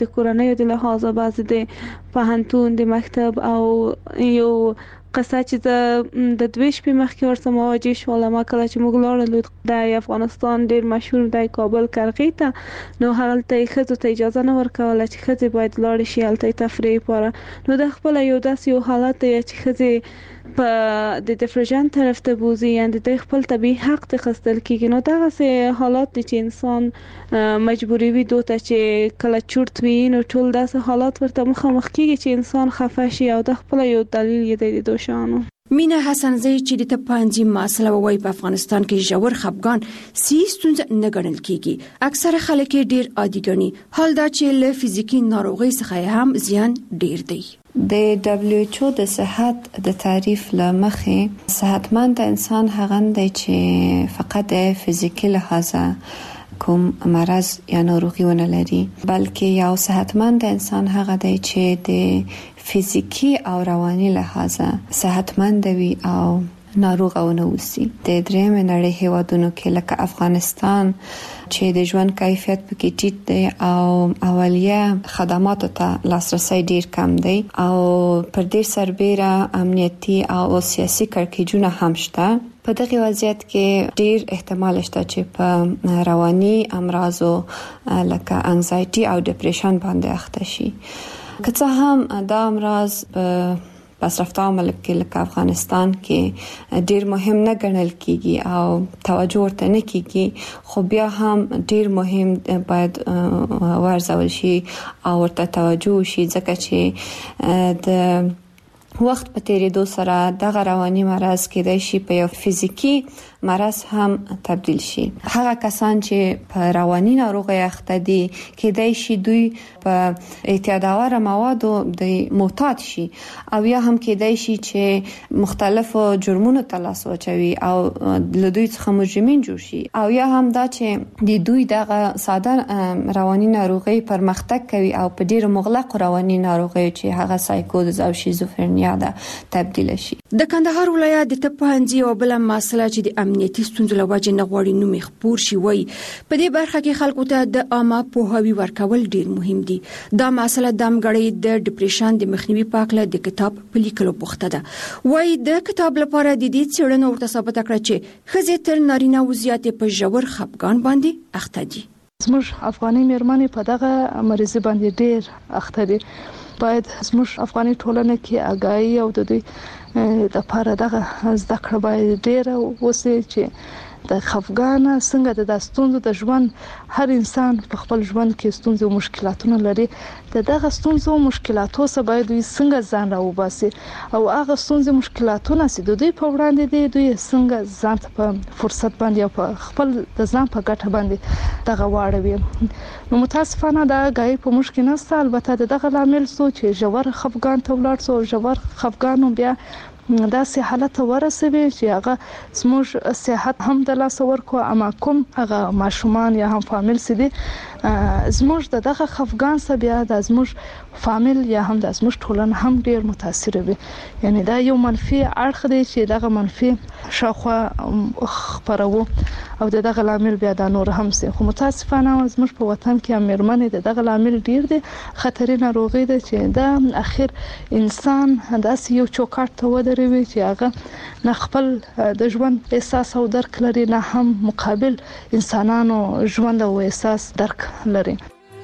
د کورنۍ د لحاظه بعض د پوهنتون د مکتب او یو قصه چې د دوی شپې مخکې ورسره مواجه شوم کله چې موږ لاړو د افغانستان ډیر مشهور د کابل کرغې ته نو هلته ښځو ته اجازه نه ورکوله چې ښځې باید لاړې شي هلته تفریح لپاره نو د خپل یو داسې یو حالت دی چې ښځې په د ډیفرژن طرف ته بوزي یعنی د خپل طبي حق ته خستل کیږي نو دغه سه حالات دي چې انسان مجبوری وي دوته چې کله چورت وي نو ټول داسې حالات ورته مخامخ کیږي چې انسان خفه شي او د خپل یو دلیل یې د دوشانو مینا حسنزی چې د پانځي مسله وای په افغانستان کې ژور خپګان سیستونز نه ګڼل کیږي اکثره خلک ډیر عادي ګڼي حال دا چې له فزیکی ناروغي څخه هم زیان ډیر دی د WHO د صحت د تعریف لمخې صحتمند انسان هغه دی چې فقط د فزیکی لحاظه کوم مرض یا ناروغي ونه لري بلکې یو صحتمند انسان هغه دی چې د فزیکی او رواني لحاظه صحتمند وي او ناروغ او نه وسی د درېم نړۍ هیوادونو کې لکه افغانستان چې د ژوند کیفیت پکې ټیټ دی او اولیه خدماتو ته لاسرسي ډیر کم دی او پر دې سربېره امنیتي او سیاسي کړکېچونه هم شته په دغه وضعیت کې ډیر احتمال شته چې په رواني امراضو لکه انزایټي او ډیپریشن باندې اخته شي که څه هم دا امراض په پسرفته ملک کې لکه افغانستان کې ډیر مهم نه ګڼل کیږي او توجه ورته نه کیږي خو بیا هم ډیر مهم باید ورزول شي او ورته توجه شي ځکه چې د وخت په تیریدو سره دغه رواني مرض کېدای شي په یو فزیکی مرض هم تبدیل شي هغه کسان چې په رواني ناروغي اخته دي کېدای شي دوی په اعتیادآور موادو د معتاد شي او یا هم کېدای شي چې مختلفو جرمونو ته لاس واچوي او له دوی څخه مجرمین جوړ شي او یا هم دا چې د دوی دغه ساده رواني ناروغي پرمختګ کوي او په ډیره مغلقه رواني ناروغي چې هغه سایکوز او شیزوفرنیا ده تبدیل شي د کندهار ولایت د تپانځي او بل مسله چې د امنیتي ستونزو له وجې نه غواړي نو مخپور شي وای په دې برخه کې خلکو ته د عامه پوهاوی ورکول ډیر مهم دي دا مسله د امګړې د ډیپریشن د مخنیوي په اړه د کتاب په لیکلو بوخته ده وای د کتاب لپاره د دې څېړنو ورته ثابت کړ چې ښځې تر نارینه وضعیت په ژور خپګان باندې اخته دي زموږ افغاني مېرمنې په دغه مریض باندې ډیر اخته دي باید زموږ افغاني ټولنه کې آگاهی او د دوی د لپاره دغه زده کړه باید ډیر وسی چې د خفګان څنګه د داستونو د ژوند هر انسان په خپل ژوند کې ستونزې او مشکلاتونه لري دغه ستونزې او مشکلاتو سره باید دوی څنګه ځان راوباسي او هغه ستونزې مشکلاتونه چې دوی په وړاندې دي دوی څنګه ځان ته په فرصت باندې او په خپل د ځان په ګټه باندې دغه واړوي نو متاسفانه دا غي په مشکل نه البته دغه لامل سو چې ژور خفګان ته ولاړ سو ژور خفګان بیا دا سه حالت ورسوي چې هغه زموږ صحت هم د لاس ورکو اما کوم هغه ماشومان یا هم فامیل سدي زموږ دغه خفګان سره بیا د زموږ فامیل یا هم د زموږ ټولنه هم ډیر متاثر وي یعنی دا یو منفي اړخ دی چې دغه منفي شاخوا خبرو او دغه لامل بیا د نور هم سي خو متاسفانه زموږ په وطن کې امرمنې دغه لامل ډیر دي خطرې ناروغي ده چې دا اخر انسان داسې یو چوکاټ ته ودروي چې هغه نه خپل د ژوند احساس او درک لري نه هم مقابل انسانانو ژوند او احساس درک لري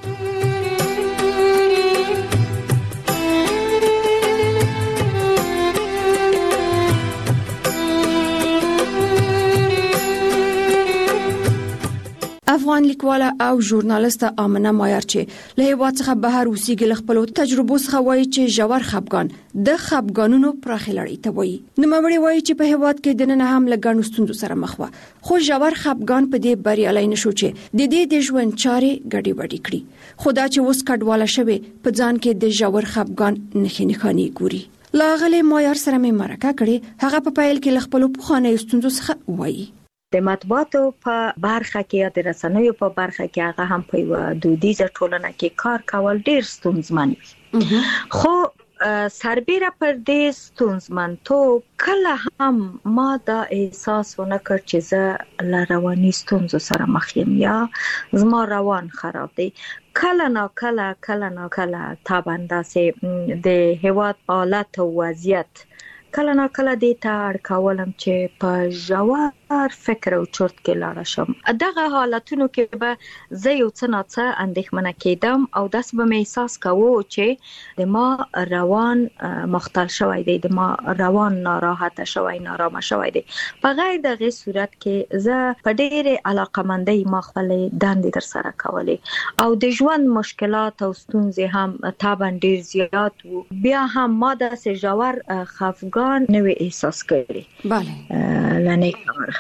افغان لیکواله او ژورنالیست آمنه مایار چې له هیواد څخه بهر اوسېږي له خپلو تجربو څخه وایي چې ژور خپګان د خپګانونو پراخه لړۍ ته وایي نوموړې وایي چې په هیواد کې د نن هم له ګڼو ستونزو سره مخ وه خو ژور خپګان په دې بریالی نشو چې د دې د ژوند چارې ګډې وډې کړي خو دا چې اوس کډواله شوې په ځان کې د ژور خپګان نښې نښانې ګوري لاغلې مایار سره مې مرکه کړې هغه په پیل کې له خپلو پخوانیو ستونزو څخه وایي د مطبوعاتو په برخه کې یا د رسنیو په برخه کې هغه هم په دودیزه ټولنه کې کار کول ډیر ستونزمن وي خو سربیره پر دې ستونزمنتوب کله هم ما دا احساس ونه کړ چې زه له رواني ستونزو سره مخ یم یا زما روان خراب دی. کله نا کله طبعا داسې د هیواد حالت او وضعیت کله نا کله دې ته اړ کولم چې په ژور فکر او چرت کې لاړ شم. دغه حالتونو کې به زه یو څه ناڅه اندېښمنه کېدم او داسې به مې احساس کوو چې د ما روان مختل شوی دی، د ما روان ناراحته شوی، نارامه شوی دی. په غیر دغه صورت کې زه په ډېرې علاقمندۍ ما خپلې دندې ترسره کولې او د ژوند مشکلات او ستونزې هم طبعا ډېر زیات وو. بیا هم ما داسې ژور خفګان نوې احساس کړی. بله لنی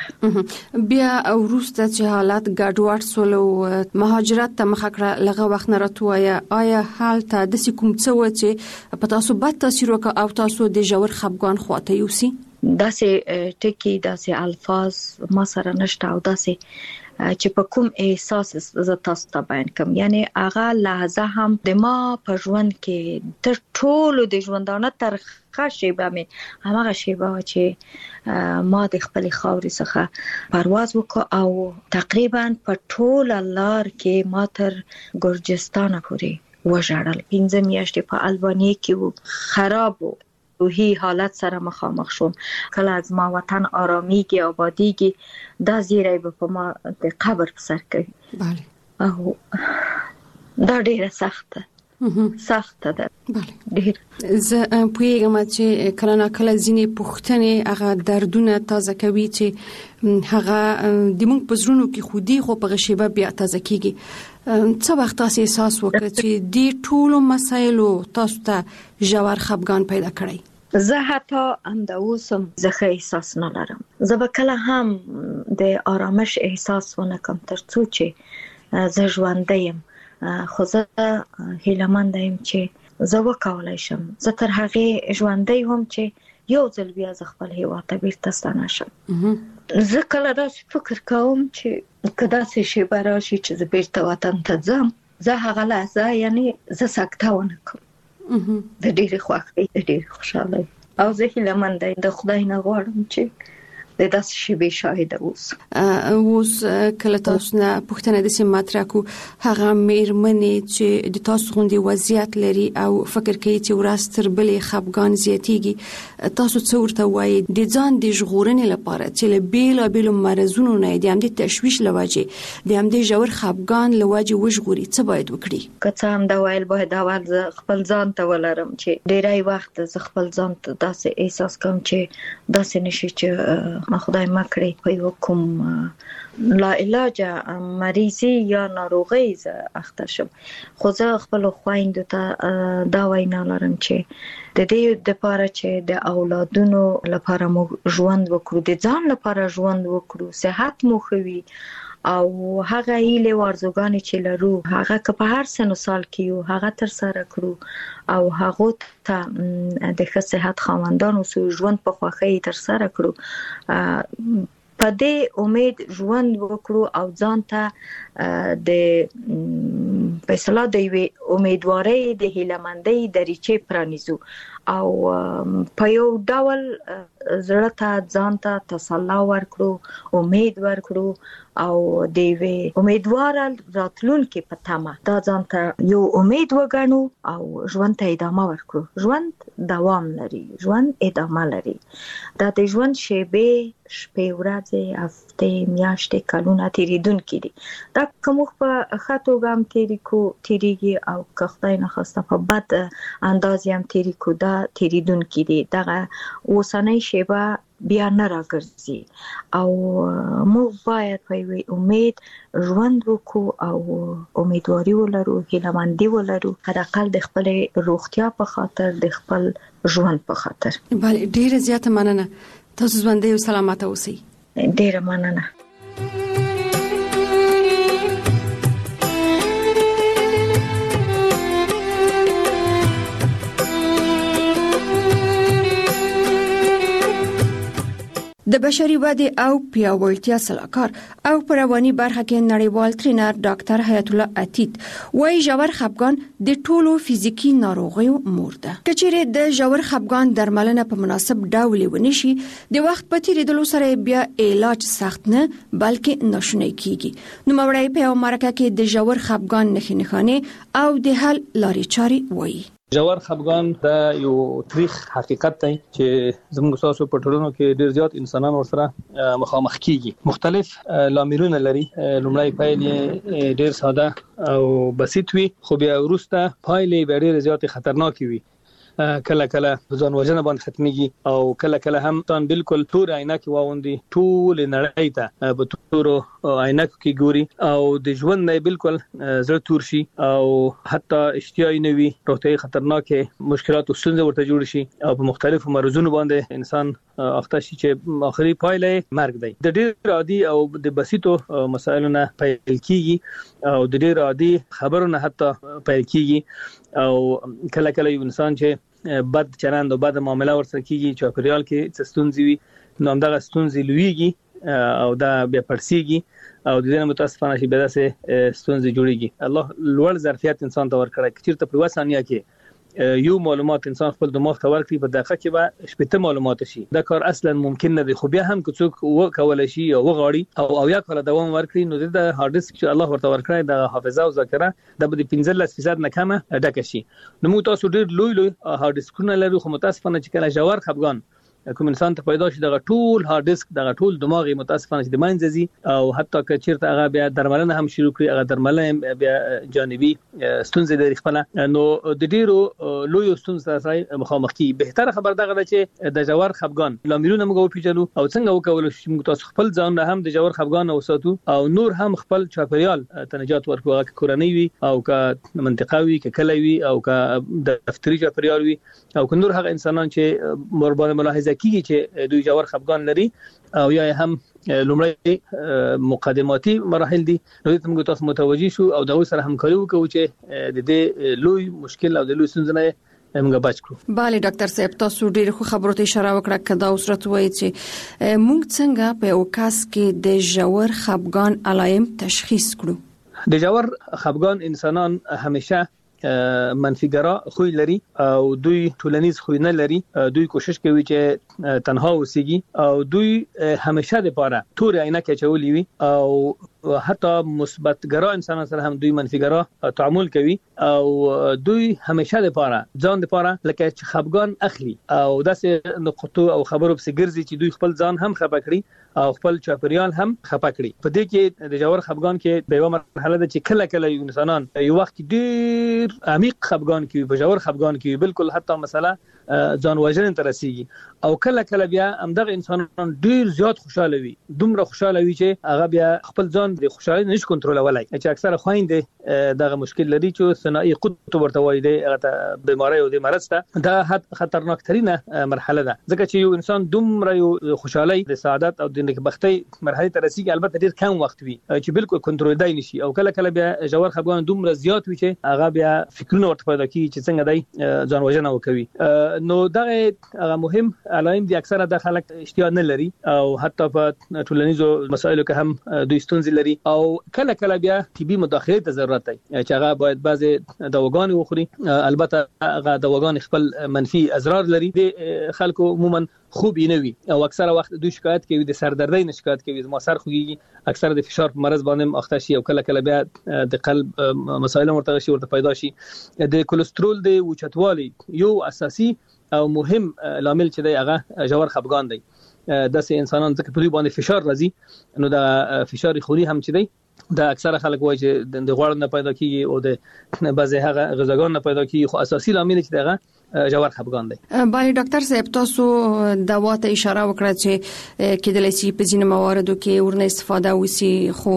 بیا وروسته چې حالات ګډوډ سول او مهاجرت ته مخه کړه، لغه وخت نه راتوایا آیا حالت د کوم څه و چې په تاسو بد تاثیر وکړ او تاسو د ژور خفګان خواته یوسي؟ داسې ټکی داسې الفاظ ما سره نشته او داسې چې په کوم احساس ز تاسو ته بیان کوم. یعنی هغه لحظه هم د ما په ژوند کې تر ټولو د ژوندانه ترخه شیبه مې همغه شیبه چې ما د خپل خاورې څخه پرواز وکړ او تقریبا په ټول لار کې ما تر ګرجستان پورې وژړل. 15 میاشتې په البانیه کې خراب و روحي حالت سره مخامخ شوم. کله از ما وطن آرامیږي آبادیږي دا زیری به په ما د قبر په سر کوي. بله او دا ډیره سخته ده. بله زه پوهیږم چې کله نه کله ځینې پوښتنې هغه دردونه تازه کوي چې هغه د موږ په زړونو کې خودي خو په غشيبه بیا تازه کیږي. څه وخت تاسو احساس وکړ چې د ټولو مسایلو تاسو ته ژور خفګان پیدا کړی؟ زه حتی همدا اوسم زه احساس نه لرم. زه به کله هم د آرامش احساس ونه کوم تر څو چې زه ژوندی یم. خو زه هیله‌مند یم چې زه وکولای شم. زه تر هغه ژوندی هم چې یو ځل بیا ز خپل هیواد ته بیرته ستنه شم. زه کله داسې فکر کوم چې کدا څه شی براشي چې زه بیرته وطن ته ځم، زه هغه لحظه یعنی زه سکته ونه کوم. د ډېرې خوښۍ، د ډېرې خوشحالۍ او زه هیله‌مند یم د خدای نه غواړم چې د داسې شی به شاهد اوس کله تاسو نه پوښتنه د سیم مطرح کو هغه میرمنې چې د تاسو غوندي وضعیت لري او فکر کوي چې ورستر بلې خفګان زیاتیږي، تاسو څه ورته وایي د ځان د ژغورنې لپاره چې له بیلابیلو مرزونو نه د همدې تشویش لوجه د همدې ژور خفګان لوجه وژغوري؟ څه باید وکړي؟ که څه هم دا ویل باید اول خپل ځان ته ولرم چې ډیری وخت زه خپل ځان ته داسې احساس کوم چې داسې نشي چې ما خدای مکړي په یو کوم لا علاج مریضي یا ناروغي ز اخته شم. خو زه خپل خويندو ته دا وینا لرم چې د دې د لپاره چې د اولادونو لپاره مو ژوند وکړو، د ځان لپاره ژوند وکړو، صحت مو خوي او هغه هیله ورزګانی چې لرو هغه که په هر سن سال کې هغه تر سره کړو او هغه ته د ښه صحت خاوندانو سو ژوند په خوخه تر سره کړو. په دې امید ژوند وکړو او ځان ته د فیصله دی امیدواري د هیلمندۍ دریچې پرانیزو او په یو ډول زړه ته ځان ته تسلا ورکړو، امید ورکړو او د امیدوار راتلونکي په تمه دا ځان ته یو امید وګڼو او ژوند ته ادامه ورکړو. ژوند دوام لري، ژوند ادامه لري. دا د ژوند شیبې شپې ورځې هفته میاشتې کلونه تیریدونکي دي. دا کوم په خاطو ګام تیریږي او که خدای نه خواسته په بد انداز هم تیریکو دا تیریدونکي دي. دغه اوسنۍ شیبه بیا نه راګرځي او موږ باید په امید ژوند وکړو او امیدواري ولرو، هیله‌مندي ولرو، حداقل د خپل روغتیا په خاطر، د خپل ژوند په خاطر. بله ډیره زیاته مننه. تاسو ژوندۍ او سلامته اوسئ. ډیره مننه. د بشري ودې او پیاوړتیا سلاکار او په رواني برخه کې نړیوال ټرینر ډاکټر حیات الله عتیق وايي ژور خپګان د ټولو فزیکی ناروغیو مور ده. کچېرې د ژور خپګان درملنه په مناسب ډول ونشي د وخت په تیریدلو سره بیا علاج سخت نه بلکې ناشونی کیږي. نو مورای په امریکا کې د ژور خپګان نښې او د حل لارې چارې وایي. ژور خپګان د یو تاریخ حقیقت دی چې زموږ تاسو په ټولنو کې ډیر زیات انسانان ورسره مخامخ کیږي. مختلف لاملونه لري. لومړی پایلې ډیر ساده او بسيط وي خو بیا وروسته پایلې ډیر زیات خطرناک وي. کله کله ځان وژنه باندې ختميږي او کله کله هم تان بالکل تور عینکې واوندي ټول نړۍ ته په تور عینکو کې ګوري او د ژوند نه بالکل زړه تور شي او حتی اشتیاي نه وي. روغتي خطرناکه مشکلات او ستونزې ورته جوړ شي او په مختلفو مرزونو باندې انسان اخته شي چې اخري پایله مرګ دی. د ډېر عادي او د بسيطو مسایلو نه پیل کیږي او د ډېر عادي خبرونه حتی پیل کیږي او کله کله یو انسان چې بد چلند او بد معامله ورسره کیږي چې پریال کې ستونزې وي نو همدغه ستونزې لویږي او دا بیا پړسیږي او د دې متاسفانه شي بیا سه ستونزې جوړيږي. الله لوړ ظرفیت انسان ته ورکړي چې په وسانیا کې یو معلومات انسان خپل دماغ ته ورکړي په دقیقه کې به شپته معلومات شي. دا کار اصلا ممکن نه دی خو بیا هم که څوک وکولای شي او وغاړي او یا کله دوام ورکړي نو د هارد ډیسک چې الله ورته ورکړي د حافظه او ذاکره د 15% نه کمه ډکه شي. نو موږ تاسو ډیر لوی هارد ډیسکونه لرو خو متاسفانه چې کله ژور خپګان کوم انسان ته پیدا شي دغه ټول هارد ډیسک دغه ټول دماغي متاسفانه چې د منځزي او حتی که چیرته هغه بیا درملنه هم شروع کړي هغه درملنه بیا جانبي ستونزې لري خپل نو د ډیرو لوی ستونزې سره مخامخ کی. بهتره خبر دغه چې د ژور خپګان لاملونه موږ وپیژنو او څنګه وکول شي موږ تاسو خپل ځان هم د ژور خپګان وساتو او نور هم خپل چاپیریال تنجات ورکو که کورنۍ وي او که منطقوي که کلوي او که دفتري چاپیریال وي او که نور هغه انسانان چې مربوطه ملاحظه کیږي چې دوی ژور خپګان لري او یا هم لومړی مقدماتي مراحل دي نو موږ تاسو متوجي شو او د سره همکاري وکړو چې د دې لوی مشکل او د لوی ستونزې نه موږ بچ کړو. bale ډاکټر صاحب تاسو ډیر خو خبرو ته اشاره وکړه کدا اوسرت وایي چې موږ څنګه په اوکاس کې د ژور خپګان علائم تشخیص کړو. د ژور خپګان انسانان همیشه منفیګرا خوې لري او دوی ټولنیز خوې نه لري. دوی کوشش کوي چې تنها اوسېږي او دوی همیشه د پاره تور عینکې چولې وي او حتی مثبت ګرا انسانان سره هم دوی منفیګرا تعامل کوي او دوی همیشه د پاره ځان د پاره لکه چې خپګان اخلي او داسې نقطو او خبرو په ګرځي چې دوی خپل ځان هم خپه کړي او خپل چاپیریال هم خپه کړي. په دې کې د ژور خپګان کې به یو مرحله ده چې کله کله انسانان یو وخت ډیر عمیق خپګان کې په ژور خپګان کې بالکل حتی مثلا ځان وژنې ته رسیږي او کله کله بیا همدغه انسانان ډیر زیات خوشاله وي دومره خوشاله وي چې هغه بیا خپل ځان د خوشالۍ نشي کنټرولولای چې اکثره خويندې دغه مشکل لري چې ثنائي قطب ورته وایي د بیماری او د مرض ته دا خطرناک ترينه مرحله ده ځکه چې یو انسان دومره یو خوشالۍ د سعادت او د نکبختۍ مرحله ته رسیږي البته ډیر کم وخت وي چې بالکل کنټرول دی نشي او کله کله بیا ژور خپګان دومره زیات وي چې هغه بیا فکرونه ورته پیدا کوي چې څنګه دی ځان وژنه وکوي. نو دغه مهم علائم دي اکثره د خلک اشتیا نه لري او حتی په ټولنیزو مسایلو کې هم دوی ستونزې لري او کله کله بیا طبي مداخله ته ضرورت دی چې هغه باید بعضي دواګانې وخوري. البته هغه دواګانې خپل منفي اضرار لري د خلکو عموما خوب نه وي او اکثره وخت دوی شکایت کوي د سردردۍ نه شکایت کوي ما سر خوږي اکثره د فشار په مرز باندې اخته شي او کله کله بیا د قلب مسایل ورته پیدا شي. د کولېسترول د اوچتوالي یو اساسي او مهم لامل چې دی هغه ژور خپګان دی. داسې انسانان ځکه په دوی باندې فشار راځي نو د فشار خونی هم چې دی دا اکثره خلک وایي چې د غوړ نه پیدا کیږي او د بعضی هغه غذاګان نه پیدا کیږي خو اساسي لامل چې دغه ژور خپګان دی. بای ډاکټر صاحب تاسو دوا ته اشاره وکړه چې کېدلای شي په ځینو مواردو کې ورنه استفاده وسی خو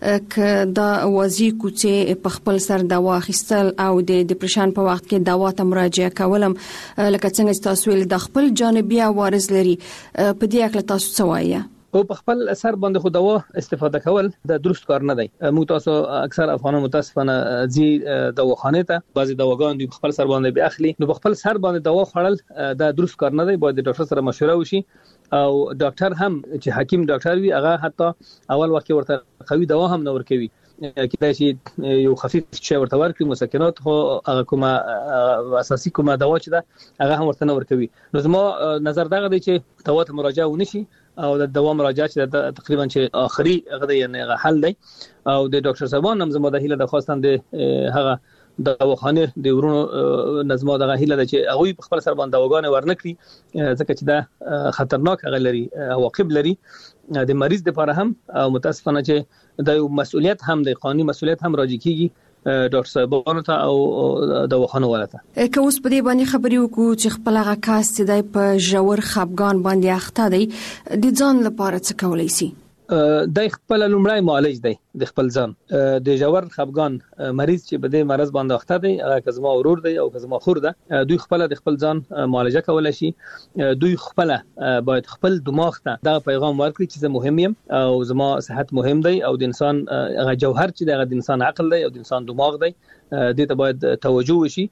ک دا وازی کوڅه په خپل سر دوا اخیستل او د ډیپریشن په وخت کې دوا ته مراجعه کولم لکه څنګه تاسو ول د خپل جانبي عوارض لري په دې اړه تاسو څه وایي؟ او په خپل اثر باندې خو دوا استفاده کول د درست کار نه دی. موږ تاسو اکثر افغانان متاسفانه زی دواخانه ته بعضی دواګان په خپل سر باندې به اخلي، نو په خپل سر باندې دوا خوړل د درست کار نه دی. باید د ډاکټر سره مشوره وشي او ډاکټر هم چې حکیم ډاکټر وي هغه حتی اول وخت ورته قوي دوا هم نه ورکوي، کله چې یو خفیف شی ورته ورکړي مسکنات خو هغه کومه اساسي کومه دوا چې ده هغه هم ورته نه ورکوي. نو زما نظر دغه دی چې دوا ته مراجعه ونشي او د دوا مراجعه چې تقریبا چې اخري هغه یعنی حل دی. او د ډاکټر صاحبان هم زما د هیله د خواستم د هغه د دواخانه د ورونو نظم دغه هیله ده چې هغه په خپل سر باندې دواګانې ورنکړي، ځکه چې دا خطرناک هغه لري عواقب لري د مریض لپاره هم. او متاسفانه چې د مسؤلیت هم د قانوني مسؤلیت هم راځي کیږي ډاکټر صاحبانو ته او دواخانه ولته. که اوس په دې باندې خبرې وکړو چې خپل هغه کاس چې د په ژور خپګان باندې اخته دی د ځان لپاره څه کولای شي؟ د خپل لومړی معالج دی د خپل ځان د ژور خپګان مریض چې په دې مرز باندې اخته دی، هغه زما ورور دی او زما خور ده، دوی خپل د خپل ځان معالجه کولای شي. دوی خپل باید خپل دماغ ته دا پیغام ورکړي چې زه مهم یم او زما صحت مهم دی او د انسان هغه جوهر چې د انسان عقل دی او د انسان دماغ دی، دې ته باید توجه وشي.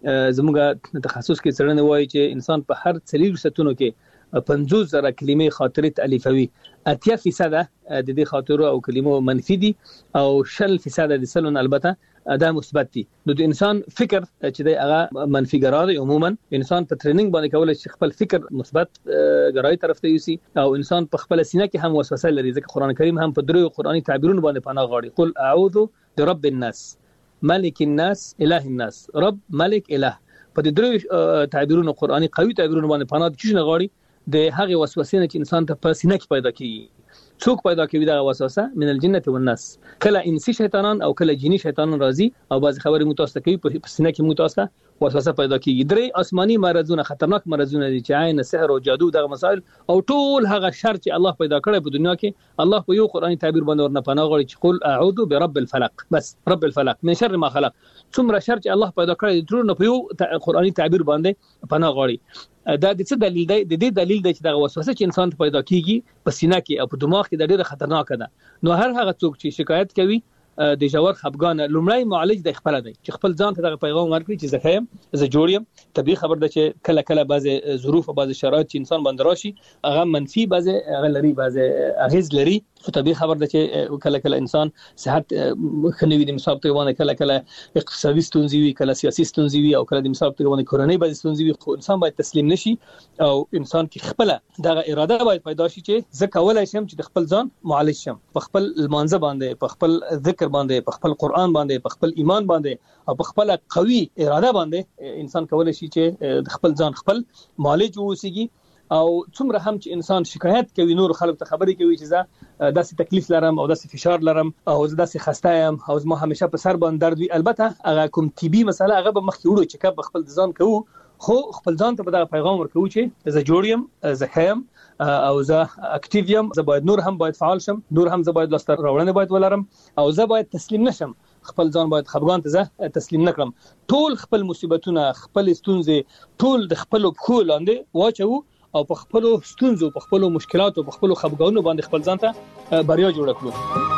زموږ تخصص کې څرنه وایي چې انسان په هر 40 ستونو کې 50,000 کلمې خاطره تالیفوي، 80% د دې خاطرو او کلمو منفي دي او 60% د سلون البته دا مثبت دي. نو د انسان فکر چې دی هغه منفي ګرا دی. عموما انسان په ټریننګ باندې کولای شي خپل فکر مثبت ګرای طرف ته یوسي او انسان په خپل سینه کې هم وسوسه لري، ځکه قران کریم هم په درو قرآني تعبیرونو باندې پناه غواړي. قل اعوذ برب الناس ملک الناس اله الناس، رب ملک اله. په دې درو تعبیرونو قرآني قوي تعبیرونو باندې پناه کیږي نه غواړي د هغه وسوسې نه چې انسان ته په سینه کې پیدا کیږي. څوک پیدا کوي دا وسوسه؟ من الجنه والناس. کله انسی شیطانان او کله جنی شیطانان راځي او بعض خبرې متوسط کوي په سینه کې متوسط وسوسه پیدا کیږي. درې آسماني مرزونه خطرناک مرزونه دي چې عین سحر او جادو دغه مسائل او ټول هغه شر چې الله پیدا کړی په دنیا کې الله په یو قرآني تعبیر باندې ورنه پناه غواړي چې قل اعوذ برب الفلق، بس رب الفلق من شر ما خلق. څومره شر چې الله پیدا کړی ټول نه په یو قرآني تعبیر باندې پناه غواړي. دا د څه دلیل دی؟ د دې دلیل دی چې دا وسوسه چې انسان ته پیدا کیږي په سینه کې او په دماغ کې د ډیره خطرناک ده. نو هر هغه څوک چې شکایت کوي د ژور خپګان لومړی معالج د خپل دی چې خپل ځان ته د پیغام ورکړي چې زه یم، زه جوړ یم. طبيعي خبر ده چې کله کله بعضی ظروف او بعضی شرایط چې انسان باندې راشي هغه منفي بعضی هغه لري، بعضی اغیز لري. خو طبيعي خبر ده چې کله کله انسان صحت خنوي د مصاب ته باندې کله کله اقتصادي ستونزې وي، کله سیاسي ستونزې وي او کله د مصاب ته باندې کورنۍ بعضی ستونزې وي. خو انسان باید تسلیم نشي او انسان کې خپل دغه اراده باید پیدا شي چې زه کولای شم چې د خپل ځان معالج شم، په خپل المانځه باندې، په خپل ذکر باندې، په خپل قرآن باندې، په خپل ایمان باندې او په خپل قوي اراده باندې انسان کولای شي چې د خپل ځان خپل معالج ووسیږي. او څومره هم چې انسان شکایت کوي نور خلک ته خبرې کوي چې زه داسې تکلیف لرم او داسې فشار لرم او زه داسې خسته یم او زما همیشه په سر باندې درد وي، البته هغه کوم طبي مسله هغه به مخکې وړو چې کب خپل ځان کوو، خو خپل ځان ته په دغه پیغام ورکوي چې زه جوړ یم، زه خیم او زه اکټیو یم، زه باید نور هم باید فعال شم، نور هم زه باید لاسته راوړنې باید ولرم او زه باید تسلیم نشم، خپل ځان باید خپګان ته زه تسلیم نکړم. ټول خپل مصیبتونه، خپل ستونزې ټول د خپل پخو لاندې واچو او په خپل ستونزو، په خپل مشکلاتو، په خپل خپګانونو باندې خپل ځان ته بریا جوړ کړو.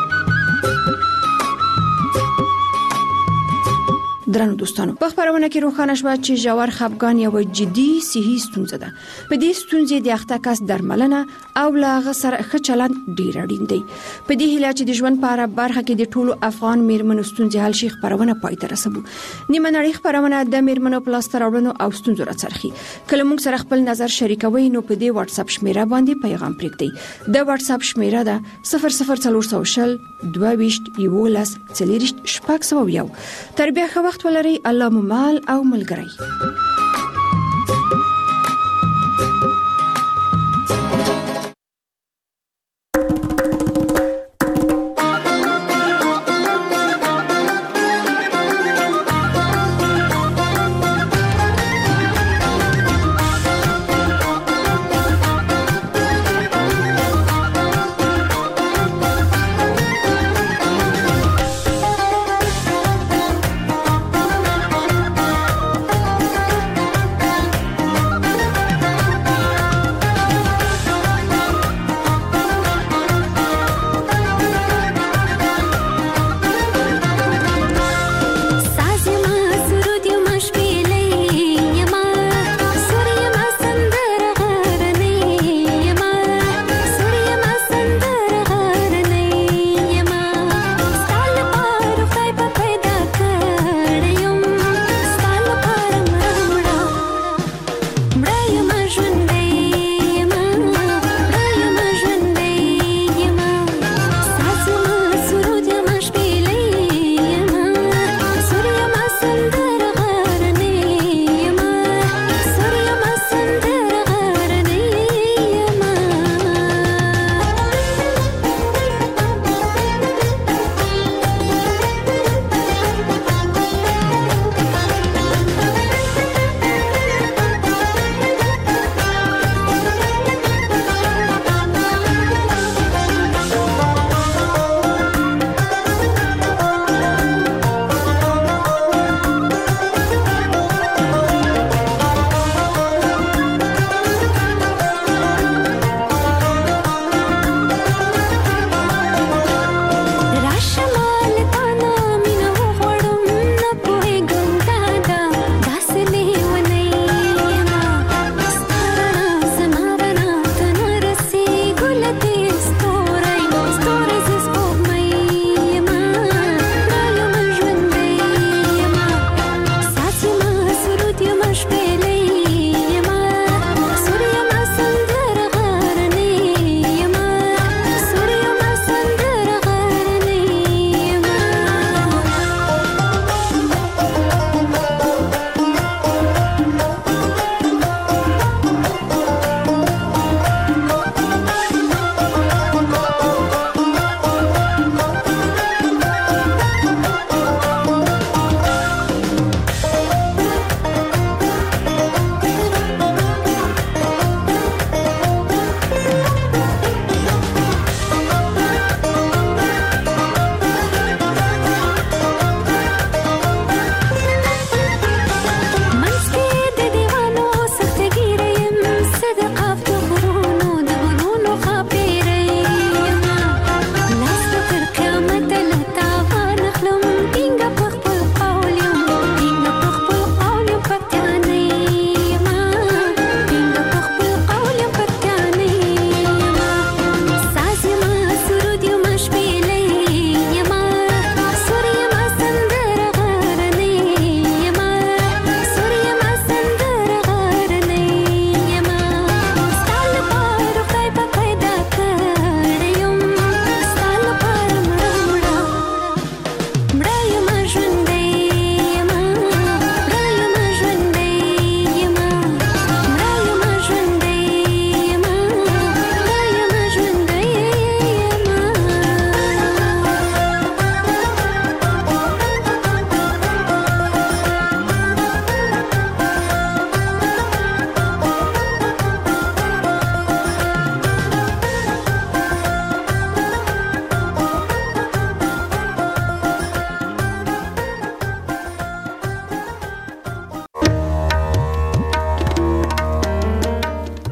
درنو دوستانو، په خبرونه کې روښانه شوه چې ژور خپګان یو جدي صحي ستونزه ده. په دې ستونزې د اخته کس درملنه او لا غسر ښه چلند ډیر اړین دی. په دې هیله چې د ژوند په اړه برخه کې د ټولو افغان میرمنو ستونزې حل شي، خبرونه پای ته رسوو. نیمه نړۍ خبرونه د میرمنو په لاس راوړنو او ستونزو راڅرخي. کله موږ سره خپل نظر شریکوي نو په دې واتس اپ شمیره باندې پیغام پرېږدئ. د واتس اپ شمیره ده 00400 22 11 40 601. تر بیا ښه وخت ولري. الله مو مال او ملګری.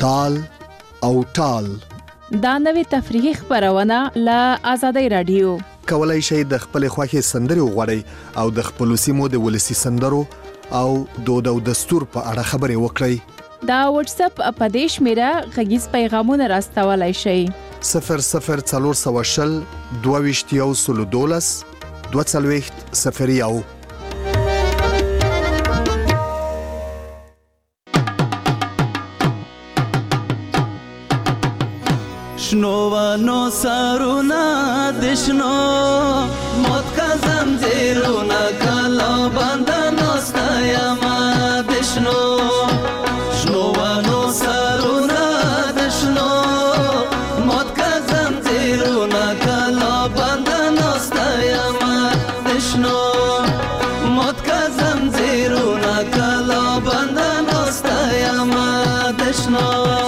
تال او ټال. دا نوې تفریحي خبرونه له آزادۍ رادیو. کولای شئ د خپل خوښې سندرې وغواړئ او د خپل سیمو د ولسی سندرو او دود او دستور په اړه خبرې وکړئ. دا واتس اپ په دې شمیره غږیز پیغامونه راستولای شئ. 00420 22 22 شنوانو سارونا دشنو موت کا زنجیرونا کلا بندنو ستایما دشنو شنوانو سارونا دشنو موت کا زنجیرونا کلا بندنو ستایما دشنو موت کا زنجیرونا کلا بندنو ستایما دشنو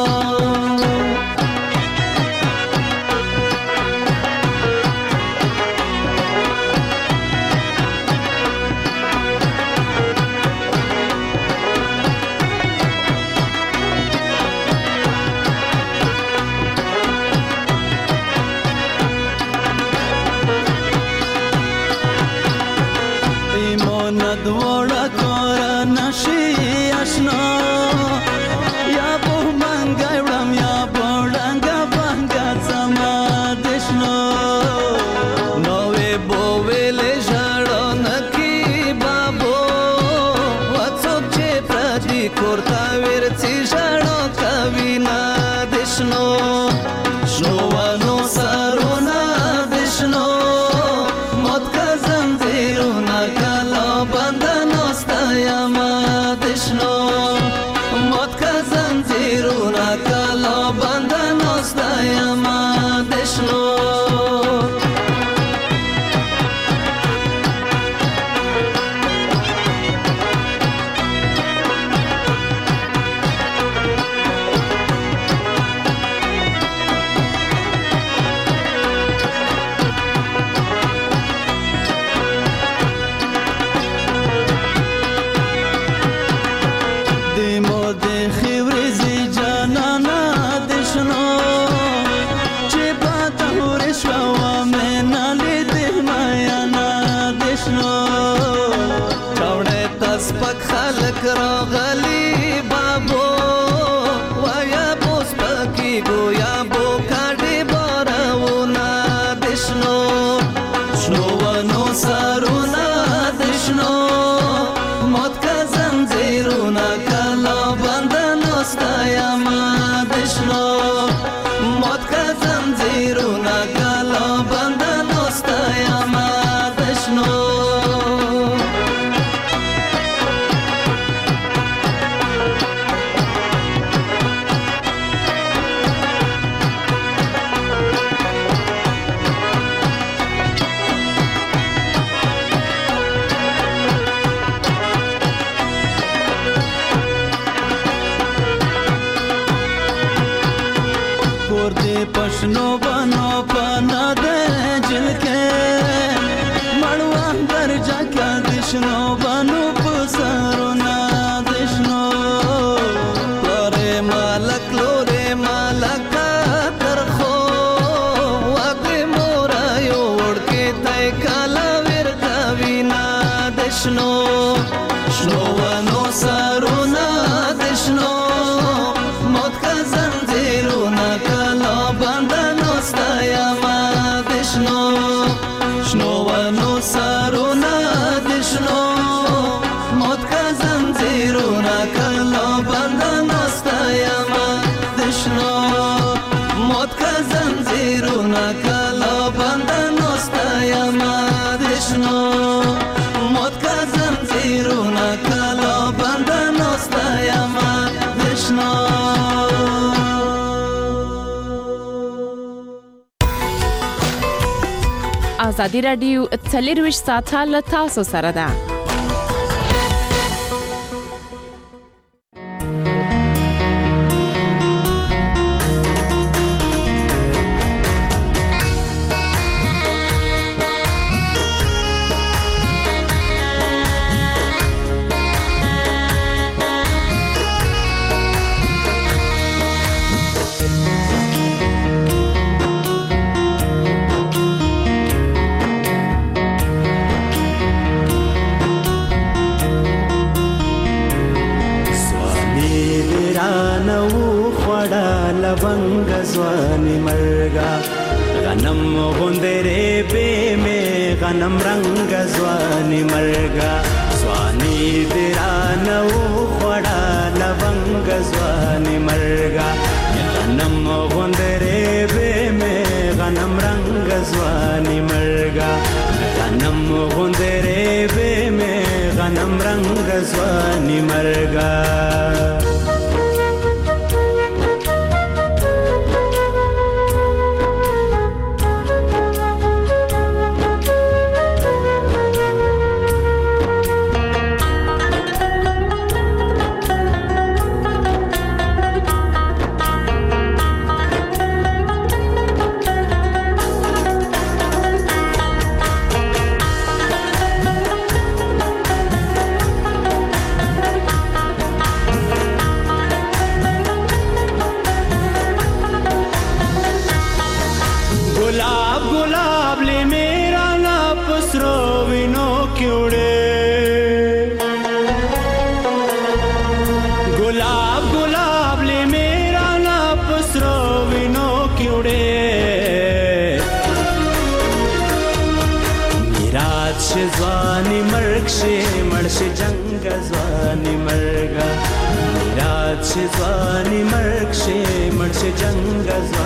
آزادی رادیو 24 ساعته له تاسو سره ده. لونګ ځواني مرګا غنم غوندره به می غنم رنگ ځواني مرګا ځواني درانو خړا لونګ ځواني مرګا غنم غوندره به می غنم رنگ ځواني مرګا غنم غوندره به می غنم رنگ ځواني مرګا ځواني مرګ شي مرشي جنگ ځواني مرګا میراث ځواني مرګ شي مرشي جنگ